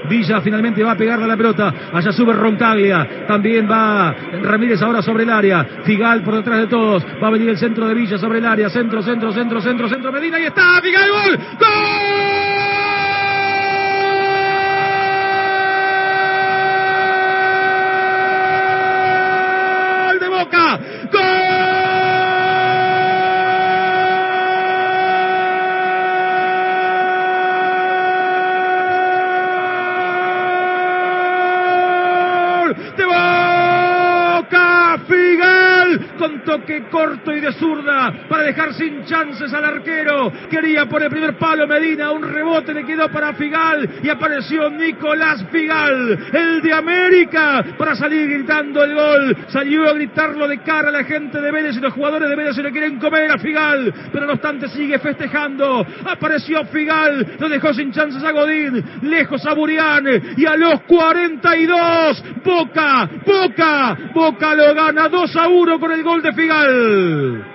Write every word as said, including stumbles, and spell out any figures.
Villa finalmente va a pegarle a la pelota. Allá sube Roncaglia. También va Ramírez ahora sobre el área. Figal por detrás de todos. Va a venir el centro de Villa sobre el área. Centro, centro, centro, centro, centro. Medina. Ahí está. Figal. Gol. ¡Gol! De Boca. ¡Gol! Con toque corto y de zurda para dejar sin chances al arquero. Quería por el primer palo Medina, un rebote le quedó para Figal y apareció Nicolás Figal, el de América, para salir gritando el gol. Salió a gritarlo de cara a la gente de Vélez y los jugadores de Vélez se lo quieren comer a Figal, pero no obstante sigue festejando. Apareció Figal, lo dejó sin chances a Godín, lejos a Burián, y a los cuarenta y dos Boca, Boca, Boca lo gana dos a uno con el gol de Figal.